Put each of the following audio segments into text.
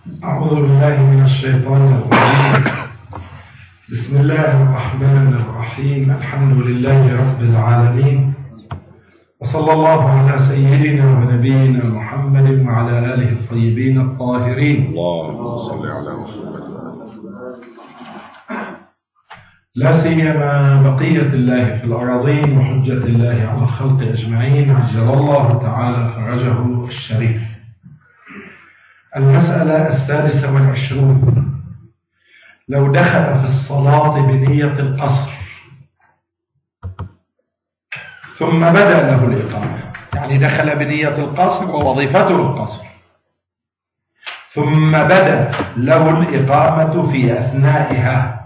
أعوذ بالله من الشيطان الرجيم. بسم الله الرحمن الرحيم. الحمد لله رب العالمين، وصلى الله على سيدنا ونبينا محمد وعلى آله الطيبين الطاهرين. اللهم صل على محمد. لا سيما بقية الله في الأراضين وحجة الله على الخلق أجمعين، عجل الله تعالى فرجه الشريف. المسألة 26. لو دخل في الصلاة بنية القصر ثم بدا له الإقامة، يعني دخل بنية القصر ووظيفته القصر، ثم بدا له الإقامة في أثنائها،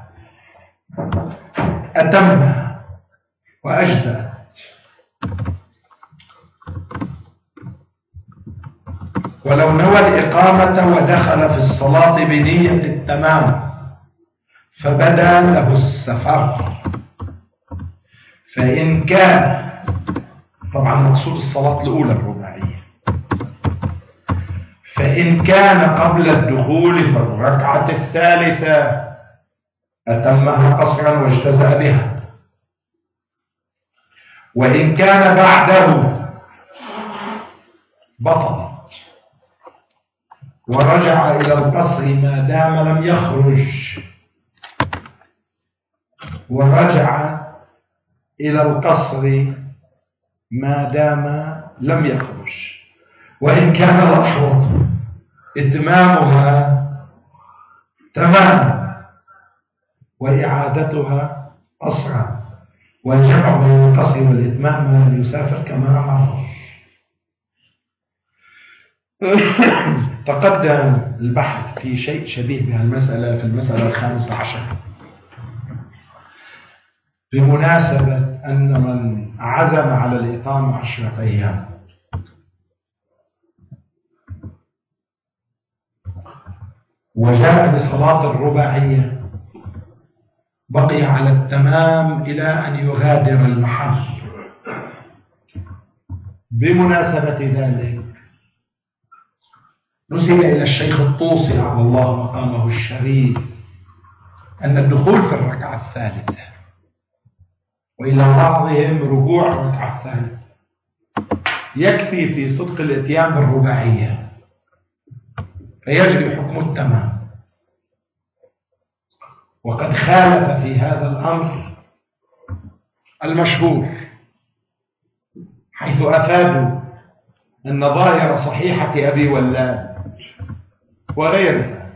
أتمها وأجزأ. ولو نوى الإقامة ودخل في الصلاة بنية التمام فبدا له السفر، فإن كان، طبعا مقصود الصلاة الأولى الرباعية، فإن كان قبل الدخول في الركعة الثالثة أتمها قصرا واجتزأ بها، وإن كان بعده بطل ورجع إلى القصر ما دام لم يخرج، ورجع إلى القصر ما دام لم يخرج. وإن كان الأحوط إتمامها تماما وإعادتها قصرا، والجمع بين القصر والإتمام ما لم يسافر كما مر. تقدم البحث في شيء شبيه بهالمسألة في المسألة 15 بمناسبة أن من عزم على الإقامة 10 أيام وجاء بصلاة الرباعية بقي على التمام إلى أن يغادر المحل. بمناسبة ذلك نسب إلى الشيخ الطوسي على الله مقامه الشريف أن الدخول في الركعة الثالثة وإلى بعضهم ركوع الركعة الثالثة يكفي في صدق الإتيان بالرباعية، فيجري حكم التمام. وقد خالف في هذا الأمر المشهور، حيث أفادوا أن ظاهر صحيحة أبي ولاد وغيره،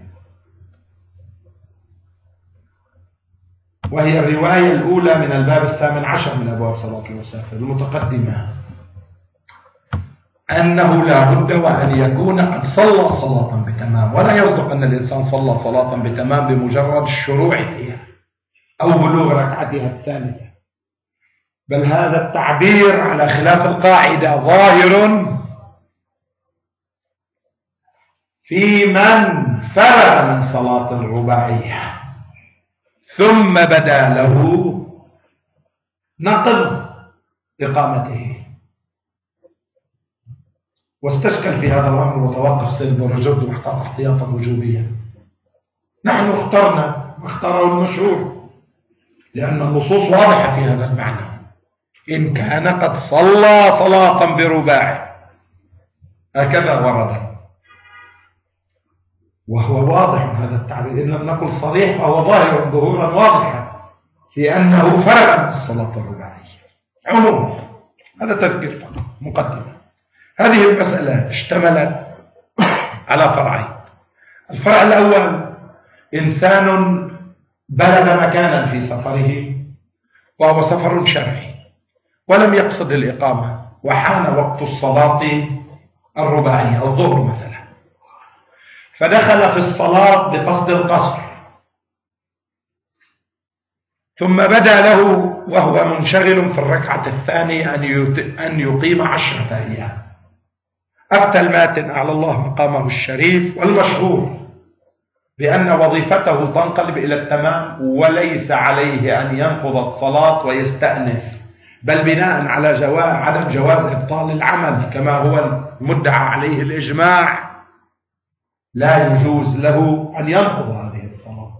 وهي الرواية الأولى من الباب 18 من أبواب صلاة المسافر المتقدمة، أنه لا بد وأن يكون قد صلى صلاة بتمام، ولا يصدق أن الإنسان صلى صلاة بتمام بمجرد الشروع فيها أو بلوغ ركعتها الثالثة، بل هذا التعبير على خلاف القاعدة ظاهر في من فرغ من صلاة الرباعية ثم بدا له نقض إقامته. واستشكل في هذا الأمر وتوقف سيد الرجل واحتاط احتياطا وجوبيا. نحن اختاروا المشهور لأن النصوص واضحة في هذا المعنى، إن كان قد صلى صلاة برباع، هكذا ورد، وهو واضح هذا التعبير، إن لم نقل صريح فهو ظاهر ظهورا واضحا في أنه فرق من الصلاة الرباعية عموما. هذا تذكير فقط مقدمة. هذه المسألة اشتملت على فرعين. الفرع الأول: إنسان بلغ مكانا في سفره وهو سفر شرعي ولم يقصد الإقامة، وحان وقت الصلاة الرباعية الظهر مثلا، فدخل في الصلاة بقصد القصر، ثم بدا له وهو منشغل في الركعة الثانية أن يقيم 10 أيام. أفتى الماتن على الله مقامه الشريف والمشهور بأن وظيفته تنقلب إلى التمام، وليس عليه أن ينقض الصلاة ويستأنف، بل بناء على عدم جواز إبطال العمل كما هو المدعى عليه الإجماع، لا يجوز له أن ينقض هذه الصلاة.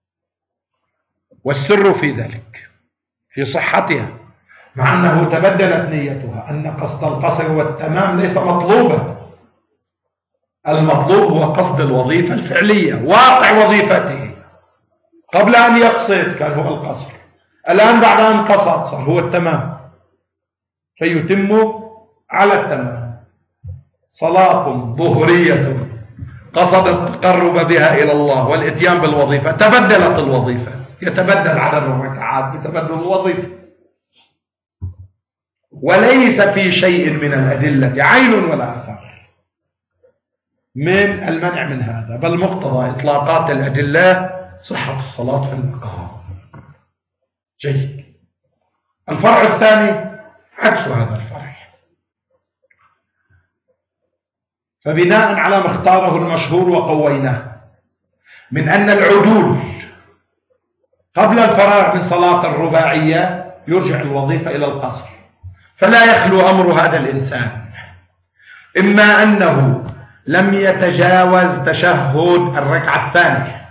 والسر في ذلك في صحتها، مع أنه تبدلت نيتها، أن قصد القصر والتمام ليس مطلوبا، المطلوب هو قصد الوظيفة الفعلية، واقع وظيفته. قبل أن يقصد كان هو القصر، الآن بعد أن قصد صار هو التمام، فيتم على التمام. صلاة ظهرية قصد التقرب بها إلى الله والإتيان بالوظيفة، تبدلت الوظيفة، يتبدل عدد الركعات بتبدل الوظيفة، وليس في شيء من الأدلة عين ولا أثر من المنع من هذا، بل مقتضى إطلاقات الأدلة صحة الصلاة في المقام. جيد. الفرع الثاني عكس هذا الفرع، فبناء على ما اختاره المشهور وقويناه من أن العدول قبل الفراغ من صلاة الرباعية يرجع الوظيفة إلى القصر، فلا يخلو أمر هذا الإنسان إما أنه لم يتجاوز تشهد الركعة الثانية،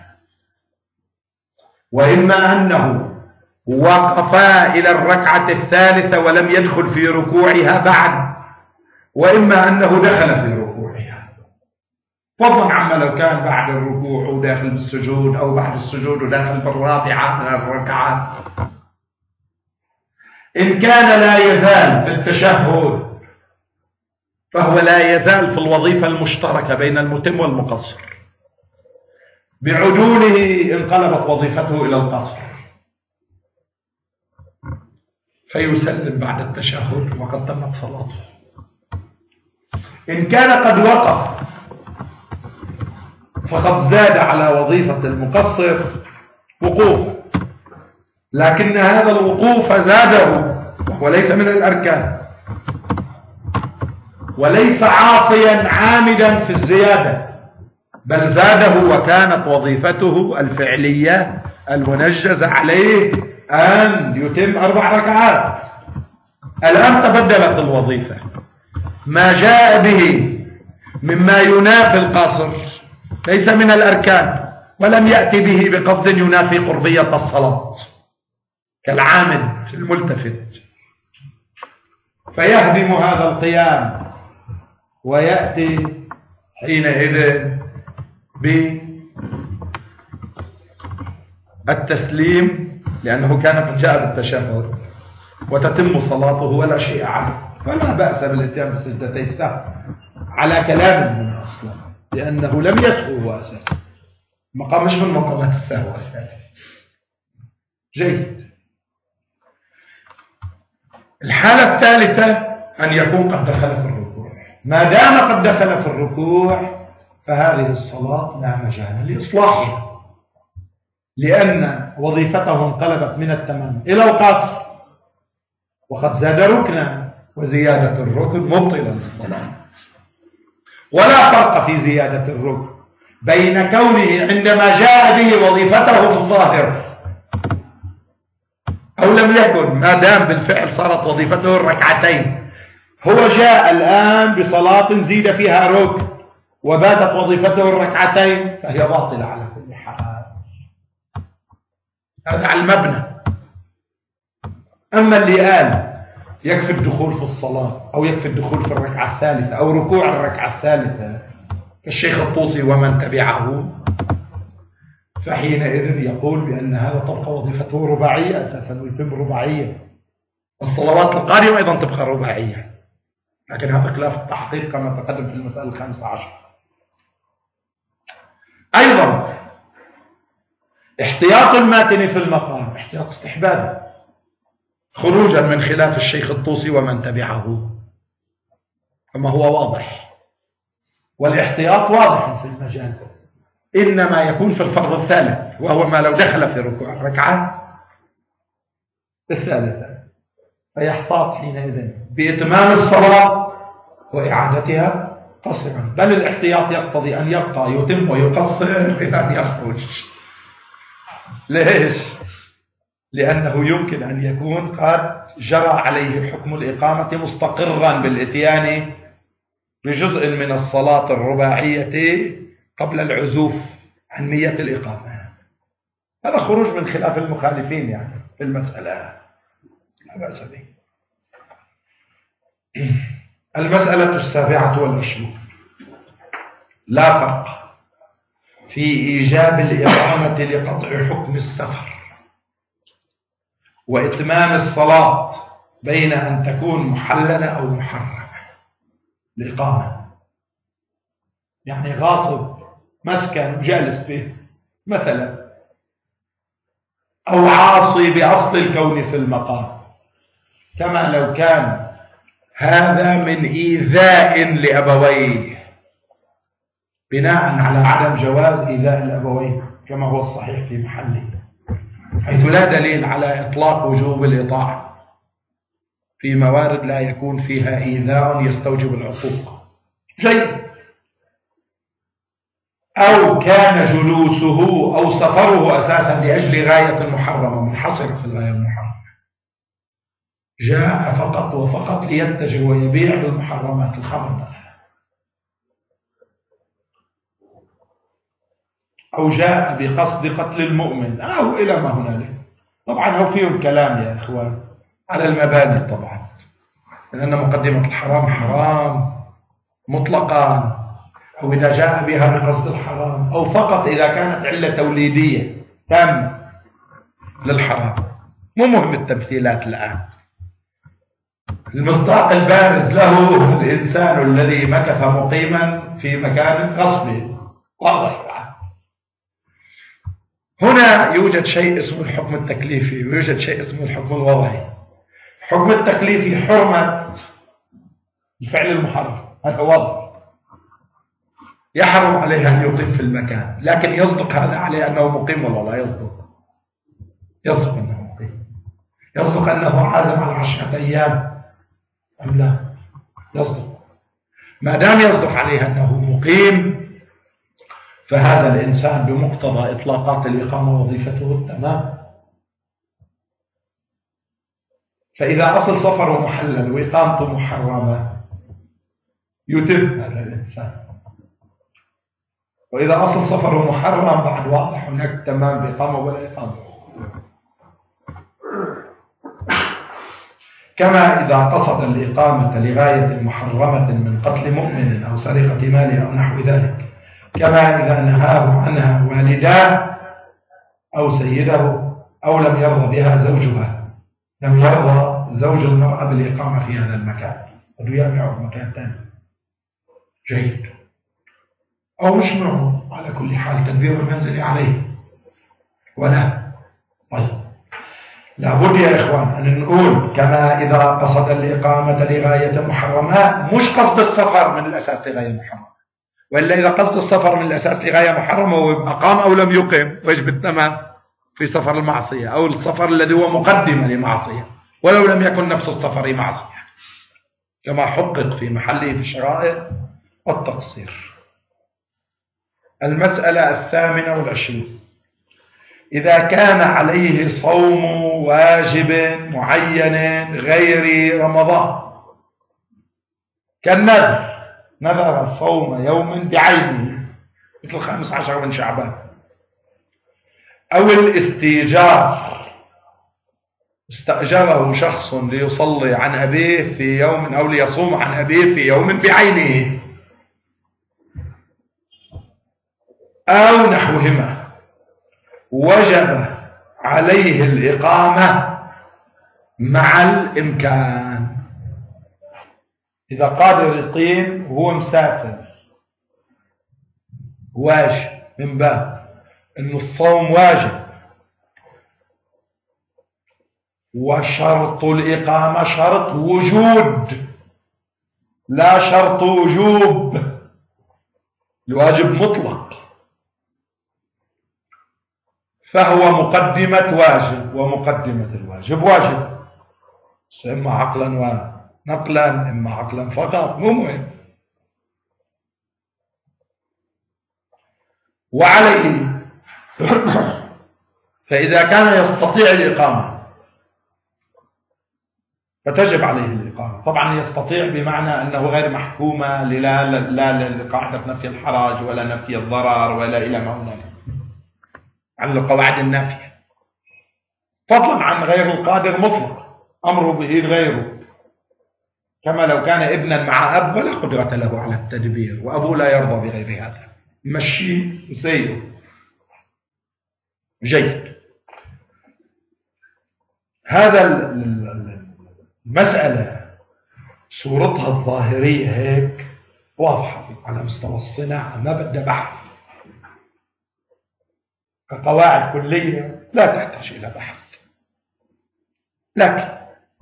وإما أنه وقفا إلى الركعة الثالثة ولم يدخل في ركوعها بعد، وإما أنه دخل في ركوعها، فضلا عما لو كان بعد الركوع وداخل بالسجود، أو بعد السجود وداخل بالرابعة من الركعة. إن كان لا يزال في التشهد فهو لا يزال في الوظيفة المشتركة بين المتم والمقصر، بعدوله انقلبت وظيفته إلى القصر، فيسلم بعد التشهد وقد تمت صلاته. إن كان قد وقف فقد زاد على وظيفة المقصر وقوفا، لكن هذا الوقوف زاده وهو ليس من الأركان، وليس عاصيا عامدا في الزيادة، بل زاده وكانت وظيفته الفعلية المنجزة عليه أن يتم 4 ركعات. الآن تبدلت الوظيفة، ما جاء به مما ينافي القصر ليس من الأركان، ولم يأتي به بقصد ينافي قربية الصلاة كالعامد الملتفت، فيهدم هذا القيام ويأتي حينئذ بالتسليم، لأنه كان قد جاء بالتشهد، وتتم صلاته ولا شيء عليه، فلا بأس بالاتيان بسجدتي السهو على كلام من أصلا، لأنه لم يسهو هو أساسا، مقام مش من مقامات السهو أساسا. جيد. الحالة الثالثة أن يكون قد دخل في الركوع. ما دام قد دخل في الركوع فهذه الصلاة لا مجال لإصلاحها، لأن وظيفته انقلبت من التمام إلى القصر، وقد زاد ركنا، وزيادة الركن مبطلة للصلاة. ولا فرق في زيادة الركن بين كونه عندما جاء به وظيفته في الظاهر أو لم يكن، ما دام بالفعل صارت وظيفته الركعتين، هو جاء الآن بصلاة زيد فيها ركن وباتت وظيفته الركعتين، فهي باطلة على كل حال. هذا على المبنى. أما اللي قال يكفي الدخول في الصلاة أو يكفي الدخول في الركعة الثالثة أو ركوع الركعة الثالثة كالشيخ الطوسي ومن تبعه، فحينئذ يقول بأن هذا تبقى وظيفته رباعية أساسا ويتم رباعية، الصلوات القادمة أيضا تبقى رباعية، لكن هذا خلاف التحقيق كما تقدم في المسألة 15. أيضا احتياط الماتن في المقام احتياط استحباب، خروجا من خلاف الشيخ الطوسي ومن تبعه، كما هو واضح، والاحتياط واضح في المجال، إنما يكون في الفرض الثالث، وهو ما لو دخل في ركوع الركعة الثالثة، فيحتاط حينئذ بإتمام الصلاة وإعادتها قصرا، بل الاحتياط يقتضي أن يبقى يتم ويقصر إلى أن يخرج. ليش؟ لأنه يمكن أن يكون قد جرى عليه حكم الإقامة مستقرا بالإتيان بجزء من الصلاة الرباعية قبل العزوف عن نية الإقامة. هذا خروج من خلاف المخالفين يعني في المسألة، لا بأس به. المسألة 27. لا فرق في إيجاب الإقامة لقطع حكم السفر وإتمام الصلاة بين أن تكون محللة أو محرمة. الإقامة يعني غاصب مسكن جالس به مثلا، أو عاصي بأصل الكون في المقام، كما لو كان هذا من إيذاء لأبويه بناء على عدم جواز إيذاء الأبوين كما هو الصحيح في محله، حيث لا دليل على إطلاق وجوب الإطاعة في موارد لا يكون فيها إيذاء يستوجب العقوق. جيد. أو كان جلوسه أو سفره أساسا لأجل غاية محرمة منحصرة في الغاية المحرمة، جاء فقط وفقط ليتجر ويبيع بالمحرمات، الخمر مثلا، أو جاء بقصد قتل المؤمن أو إلى ما هنالك. طبعا هو فيهم كلام يا إخوان على المباني طبعا، لأن مقدمة الحرام حرام مطلقا، أو إذا جاء بها بقصد الحرام، أو فقط إذا كانت علة توليدية تامة للحرام. مو مهم التمثيلات الآن. المصداق البارز له الإنسان الذي مكث مقيما في مكان غصب واضح. هنا يوجد شيء اسمه الحكم التكليفي ويوجد شيء اسمه الحكم الوضعي. الحكم التكليفي حرمة الفعل المحرم، هذا واضح، يحرم عليه أن يقيم في المكان، لكن يصدق هذا عليه أنه مقيم ولا لا يصدق؟ يصدق أنه مقيم. يصدق أنه عازم على 10 أيام أم لا؟ يصدق. ما دام يصدق عليه أنه مقيم فهذا الإنسان بمقتضى إطلاقات الإقامة وظيفته تمام. فإذا أصل سفره محلل وإقامته محرمة يتم هذا الإنسان، وإذا أصل سفره محرم بعد واضح هناك تمام بإقامة ولا إقامة. كما إذا قصد الإقامة لغاية محرمة من قتل مؤمن أو سرقة ماله أو نحو ذلك، كما إذا نهاه عنها والداه أو سيده أو لم يرضى بها زوجها، لم يرضى زوج المرأة بالإقامة في هذا المكان، قد يامعه في مكان ثاني. جيد. أو مش معه، على كل حال تدبير المنزل عليه ولا. طيب، لابد يا إخوان أن نقول كما إذا قصد الإقامة لغاية محرمة، مش قصد السفر من الأساس لغاية محرمة، وإلا إذا قصد السفر من الأساس لغاية محرمة وأقام أو لم يقم ويجب التمام في سفر المعصية أو السفر الذي هو مقدمة لمعصية ولو لم يكن نفس السفر معصية، كما حقق في محله في الشرائع والتقصير. المسألة 28. إذا كان عليه صوم واجب معين غير رمضان، كالنذر، نذر الصوم يوم بعينه مثل 15 من شعبان، أو الاستئجار، استأجره شخص ليصلي عن أبيه في يوم أو ليصوم عن أبيه في يوم بعينه أو نحوهما، وجب عليه الإقامة مع الإمكان. إذا قادر يقيم وهو مسافر واجب، من باب أن الصوم واجب، وشرط الإقامة شرط وجود لا شرط وجوب، الواجب مطلق، فهو مقدمة واجب، ومقدمة الواجب واجب، إما عقلا ونقلا، إما عقلا فقط، مو مهم. وعليه فإذا كان يستطيع الإقامة فتجب عليه الإقامة. طبعا يستطيع بمعنى أنه غير محكومة لا لقاعدة نفي الحرج ولا نفي الضرر ولا إلى ما هنالك عن القواعد النافية، فضلا عن غير القادر مطلق أمره به غيره، كما لو كان ابنا مع أب ولا قدرة له على التدبير وأبوه لا يرضى بغير هذا، مشيه وسيره. جيد. هذا المسألة صورتها الظاهرية هيك واضحة على مستوى الصناعة، ما بدها بحث. كقواعد كلية لا تحتاج إلى بحث، لكن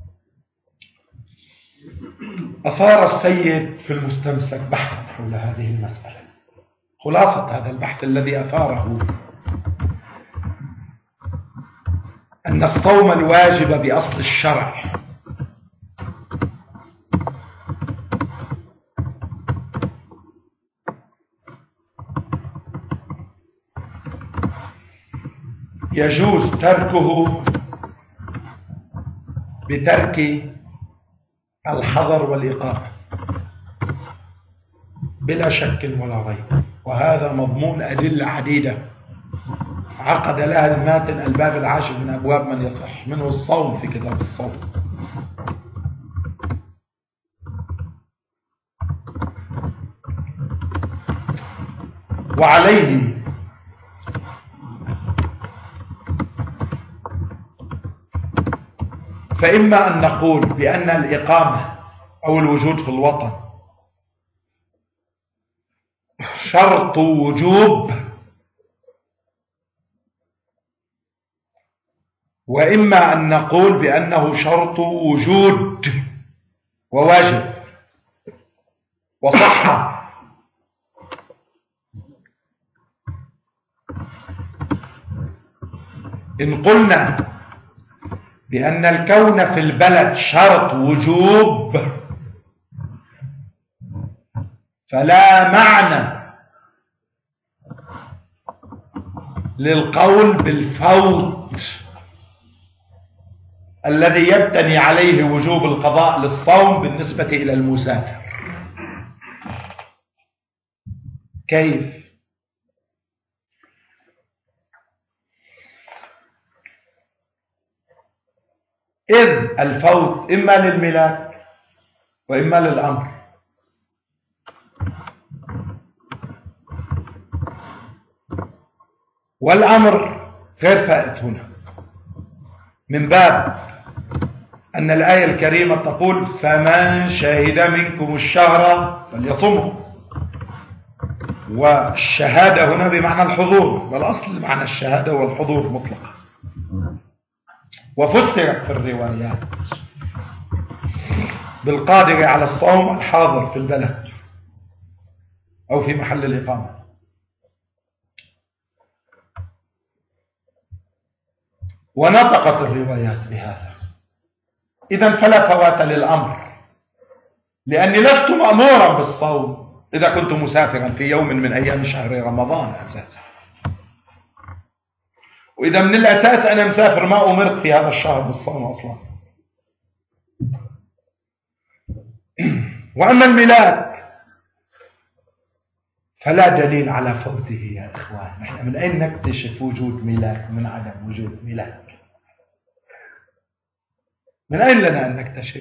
أثار السيد في المستمسك بحثا حول هذه المسألة. خلاصة هذا البحث الذي أثاره أن الصوم الواجب بأصل الشرع يجوز تركه بترك الحظر والإقامة بلا شك ولا ريب، وهذا مضمون أدلة عديدة عقد لها الماتن الباب العاشر من أبواب من يصح منه الصوم في كتاب الصوم. وعليه فإما أن نقول بأن الإقامة أو الوجود في الوطن شرط وجوب، وإما أن نقول بأنه شرط وجود وواجب وصحة. إن قلنا بأن الكون في البلد شرط وجوب فلا معنى للقول بالفوت الذي يبتني عليه وجوب القضاء للصوم بالنسبة إلى المسافر. كيف؟ إذ الفوت إما للملاك وإما للأمر، والأمر غير فائت هنا، من باب أن الآية الكريمة تقول فمن شهد منكم الشهر فليصمه، والشهادة هنا بمعنى الحضور، والأصل معنى الشهادة والحضور مطلقا، وفسرت في الروايات بالقادر على الصوم الحاضر في البلد أو في محل الإقامة. ونطقت الروايات بهذا. إذن فلا فوات للأمر، لأني لست مأمورا بالصوم إذا كنت مسافرا في يوم من أيام شهر رمضان أساسا، وإذا من الأساس أنا مسافر ما أمرت في هذا الشهر بالصوم أصلا. وأما الملاك فلا دليل على فوته يا إخوان. نحن من أين نكتشف وجود ملاك من عدم وجود ملاك؟ من أين لنا أن نكتشف؟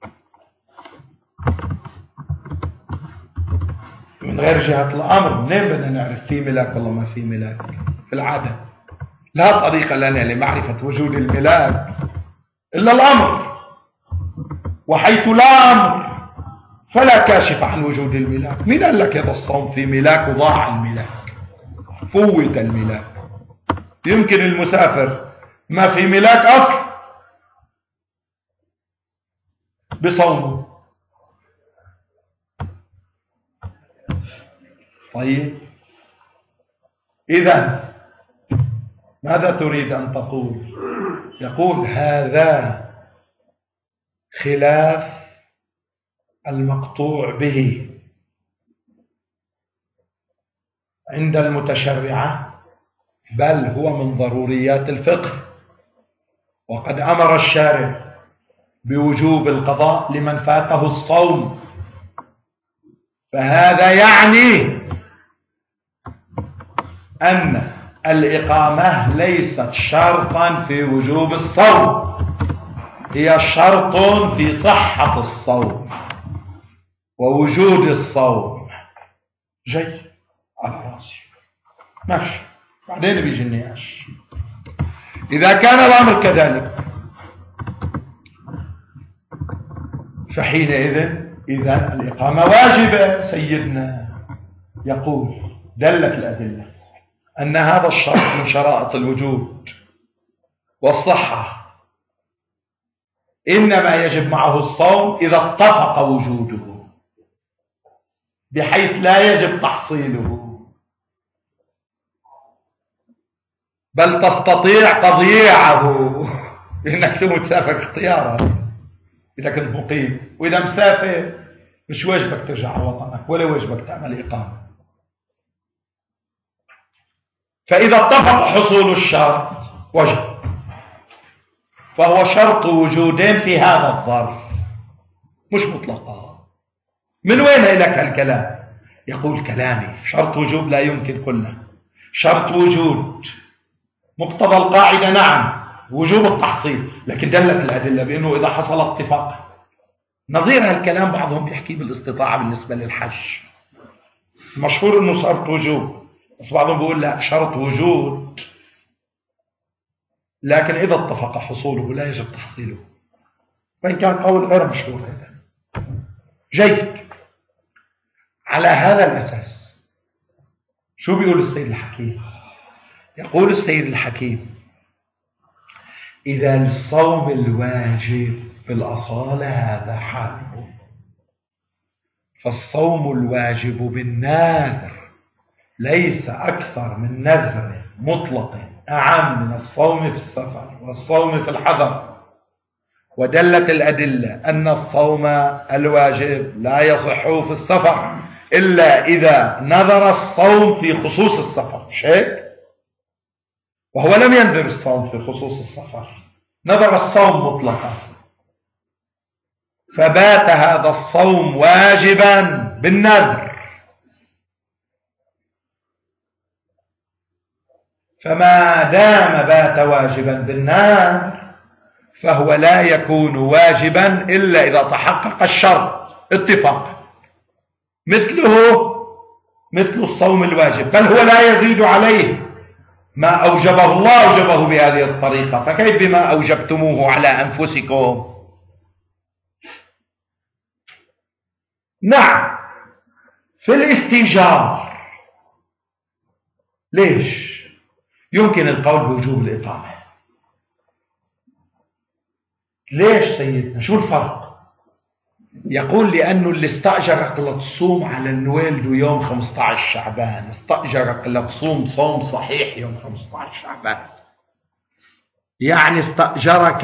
من غير جهة الأمر. منين بدنا نعرف في ملاك والله ما في ملاك؟ في العادة لا طريقة لنا لمعرفة وجود الملاك إلا الأمر، وحيث لا أمر فلا كاشف عن وجود الملاك. مين قال لك هذا الصوم في ملاك وضاع الملاك فوت الملاك؟ يمكن المسافر ما في ملاك أصل بصومه. طيب إذن ماذا تريد أن تقول؟ يقول هذا خلاف المقطوع به عند المتشرعة، بل هو من ضروريات الفقه. وقد أمر الشارع بوجوب القضاء لمن فاته الصوم، فهذا يعني أن الإقامة ليست شرطا في وجوب الصوم، هي شرط في صحة الصوم ووجود الصوم. جيد، على راسي، ماشي. بعدين بيجي النقاش. إذا كان الأمر كذلك فحينئذ إذا الإقامة واجبة. سيدنا يقول دلت الأدلة أن هذا الشرط من شرائط الوجود والصحة، إنما يجب معه الصوم إذا اتفق وجوده، بحيث لا يجب تحصيله، بل تستطيع تضييعه بأنك تسافر اختيارا إذا كنت مقيم، وإذا مسافر مش واجبك ترجع على وطنك ولا واجبك تعمل إقامة. فإذا اتفق حصول الشرط وجب، فهو شرط وجودين في هذا الظرف مش مطلقا. من وين لك الكلام؟ يقول كلامي شرط وجوب لا يمكن قلنا، شرط وجود مقتضى القاعدة نعم وجوب التحصيل، لكن دلت الأدلة بأنه إذا حصل اتفاق. نظير هالكلام بعضهم بيحكي بالاستطاعة بالنسبة للحج، مشهور أنه شرط وجوب، بس بعضهم بيقول لا شرط وجود، لكن إذا اتفق حصوله لا يجب تحصيله، وإن كان قول غير مشهور هذا. جيد. على هذا الأساس شو بيقول السيد الحكيم؟ يقول السيد الحكيم إذا الصوم الواجب في الأصالة هذا حاله، فالصوم الواجب بالنذر ليس أكثر من نذر مطلق أعم من الصوم في السفر والصوم في الحضر. ودلت الأدلة أن الصوم الواجب لا يصح في السفر إلا إذا نذر الصوم في خصوص السفر، شيء وهو لم ينذر الصوم في خصوص السفر، نذر الصوم مطلقا، فبات هذا الصوم واجبا بالنذر. فما دام بات واجبا بالنذر فهو لا يكون واجبا إلا إذا تحقق الشرط اتفاق، مثل الصوم الواجب، بل هو لا يزيد عليه. ما أوجبه الله أوجبه بهذه الطريقة، فكيف بما أوجبتموه على أنفسكم؟ نعم في الاستيجار ليش يمكن القول بوجوب الإقامة؟ ليش سيدنا؟ شو الفرق؟ يقول لأنه اللي استأجرك لتصوم على النويل دو يوم 15 شعبان، استأجرك لتصوم صوم صحيح يوم 15 شعبان، يعني استأجرك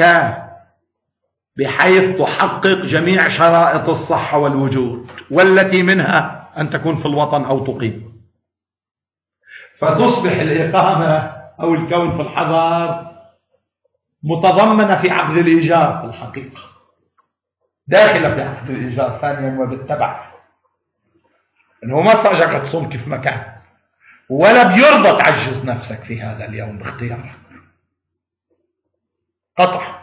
بحيث تحقق جميع شرائط الصحة والوجود، والتي منها أن تكون في الوطن أو تقيم، فتصبح الإقامة أو الكون في الحضر متضمنة في عقد الإيجار في الحقيقة، داخلة في عقد الإيجار ثانيا وبالتبع، أنه ما استأجرك تصوم كيف ما كان، ولا بيرضى تعجز نفسك في هذا اليوم باختيارك قطع.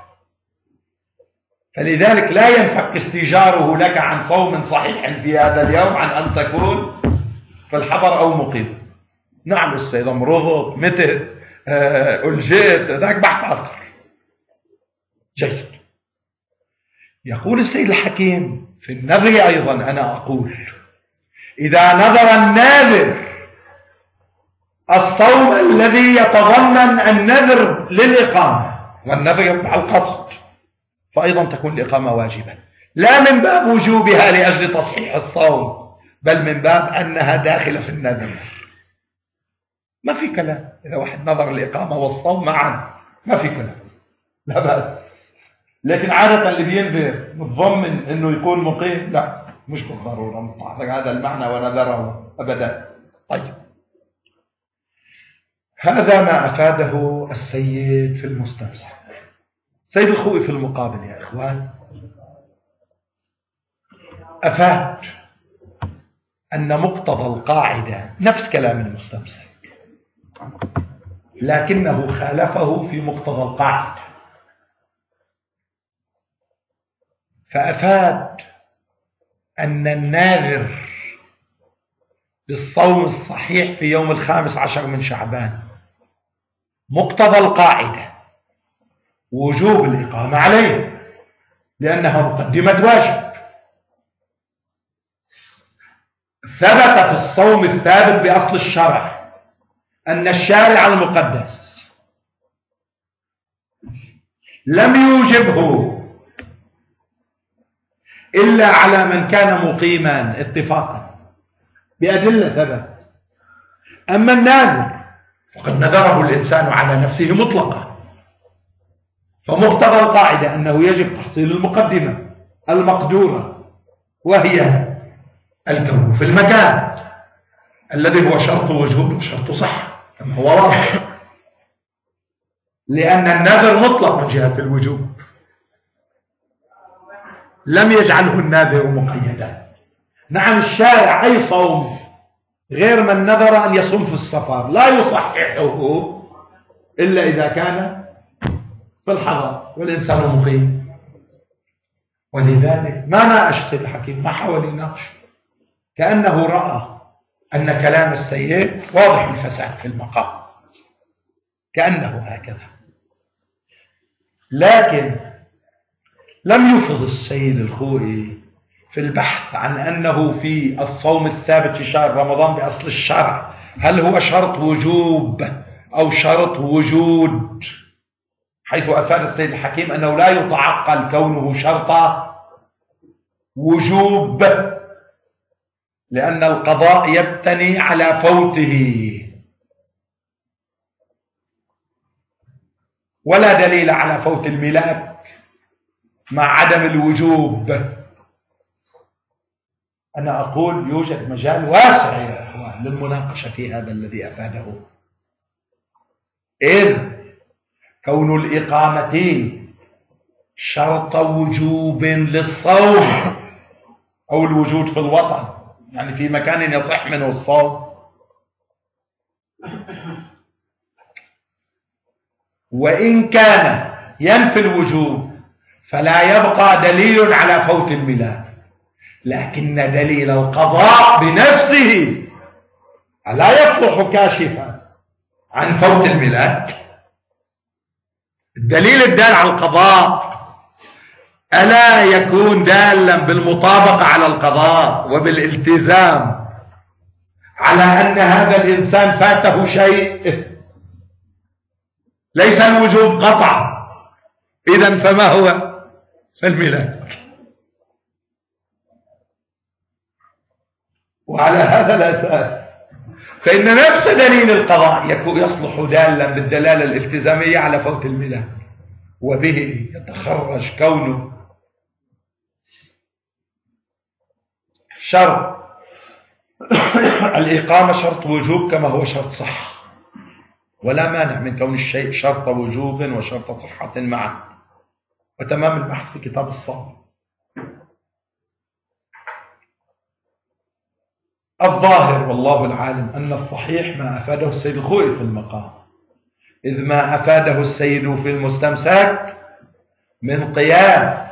فلذلك لا ينفك استيجاره لك عن صوم صحيح في هذا اليوم عن أن تكون في الحضر أو مقيم. نعم أستاذ مرض متى ألجيت ذاك بحث آخر. جيد. يقول السيد الحكيم في النذر أيضا أنا أقول إذا نذر الناذر الصوم الذي يتضمن النذر للإقامة، والنذر يتبع القصد، فأيضا تكون الإقامة واجبا، لا من باب وجوبها لأجل تصحيح الصوم، بل من باب أنها داخلة في النذر. ما في كلام إذا واحد نظر الإقامة والصوم معا، ما في كلام، لا بأس. لكن عادة اللي بينذر متضمن أنه يكون مقيم، لا مش بالضرورة متعرض هذا المعنى ونذره أبدا. طيب هذا ما أفاده السيد في المستمسك. سيد الخوئي في المقابل يا إخوان أفاد أن مقتضى القاعدة نفس كلام المستمسك، لكنه خالفه في مقتضى القاعدة، فأفاد أن الناذر بالصوم الصحيح في يوم 15 من شعبان مقتضى القاعدة وجوب الإقامة عليه لأنها مقدمة واجب. ثبت في الصوم الثابت بأصل الشرع أن الشارع المقدس لم يوجبه إلا على من كان مقيما اتفاقا بأدلة ثبت. أما الناذر فقد نذره الإنسان على نفسه مطلقا، فمقتضى القاعدة أنه يجب تحصيل المقدمة المقدورة وهي الكون في المكان الذي هو شرط وجود وشرط صحة كما هو واضح، لأن النذر مطلق من جهة الوجوب، لم يجعله الناذر مقيدا. نعم الشارع أي صوم غير من نذر أن يصوم في السفر لا يصححه إلا إذا كان في الحضر والإنسان مقيم. ولذلك ما ناقشت الحكيم، ما حاول يناقش، كأنه رأى أن كلام السيد واضح الفساد في المقام، كأنه هكذا. لكن لم يفض السيد الخوئي في البحث عن أنه في الصوم الثابت في شهر رمضان بأصل الشرع هل هو شرط وجوب أو شرط وجود، حيث أفاد السيد الحكيم أنه لا يتعقل كونه شرط وجوب، لأن القضاء يبتني على فوته، ولا دليل على فوت الملاك مع عدم الوجوب. أنا أقول يوجد مجال واسع يا أخوان للمناقشة في هذا الذي أفاده، إذ كون الإقامة شرط وجوب للصوم أو الوجود في الوطن، يعني في مكان يصح منه الصوم، وإن كان ينفي الوجوب فلا يبقى دليل على فوت الميلاد، لكن دليل القضاء بنفسه لا يصلح كاشفا عن فوت الميلاد. الدليل الدال على القضاء ألا يكون دالا بالمطابقة على القضاء وبالالتزام على أن هذا الإنسان فاته شيء، ليس الوجوب قطع. إذن فما هو الميلاد؟ وعلى هذا الأساس فإن نفس دليل القضاء يصلح دالا بالدلالة الالتزامية على فوت الميلاد، وبه يتخرج كونه شرط الإقامة شرط وجوب كما هو شرط صحة، ولا مانع من كون الشيء شرط وجوب وشرط صحة معا. وتمام البحث في كتاب الصوم. الظاهر والله العالم أن الصحيح ما أفاده السيد الخوئي في المقام، إذ ما أفاده السيد في المستمسك من قياس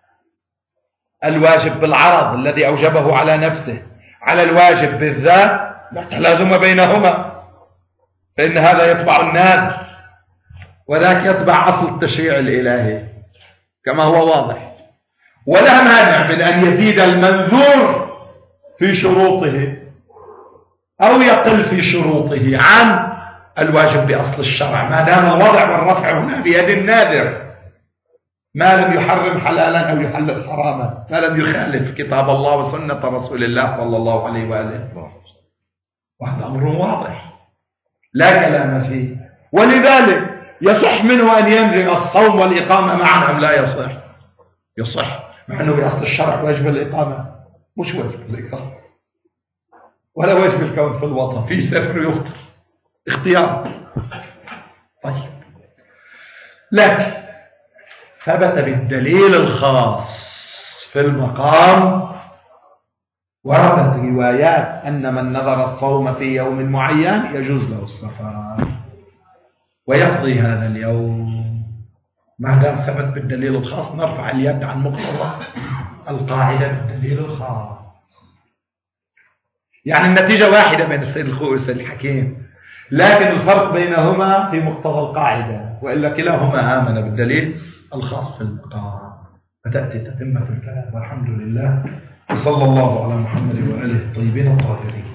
الواجب بالعرض الذي أوجبه على نفسه على الواجب بالذات لا تلازم بينهما، فإن هذا يتبع الناذر وذاك يتبع أصل التشريع الإلهي كما هو واضح. ولا مانع من أن يزيد المنذور في شروطه أو يقل في شروطه عن الواجب بأصل الشرع، ما دام الوضع والرفع هنا بيد الناذر، ما لم يحرم حلالا أو يحلل حراما، ما لم يخالف كتاب الله وسنة رسول الله صلى الله عليه وآله، وهذا أمر واضح لا كلام فيه. ولذلك يصح منه أن ينذر الصوم والإقامة معا أم لا يصح؟ يصح، مع أنه بأصل الشرع واجب الإقامة مش واجب الإقامة ولا واجب الكون في الوطن، في سفر يفطر اختيار. طيب، لكن ثبت بالدليل الخاص في المقام وردت روايات أن من نذر الصوم في يوم معين يجوز له السفر ويقضي هذا اليوم ما دام ثبت بالدليل الخاص. نرفع اليد عن مقتضى القاعدة بالدليل الخاص. يعني النتيجة واحدة بين السيد الخوئي والسيد الحكيم، لكن الفرق بينهما في مقتضى القاعدة، وإلا كلاهما آمن بالدليل الخاص في المقام. فتأتي تتمة الكلام. والحمد لله، وصلى الله على محمد وآله الطيبين الطاهرين.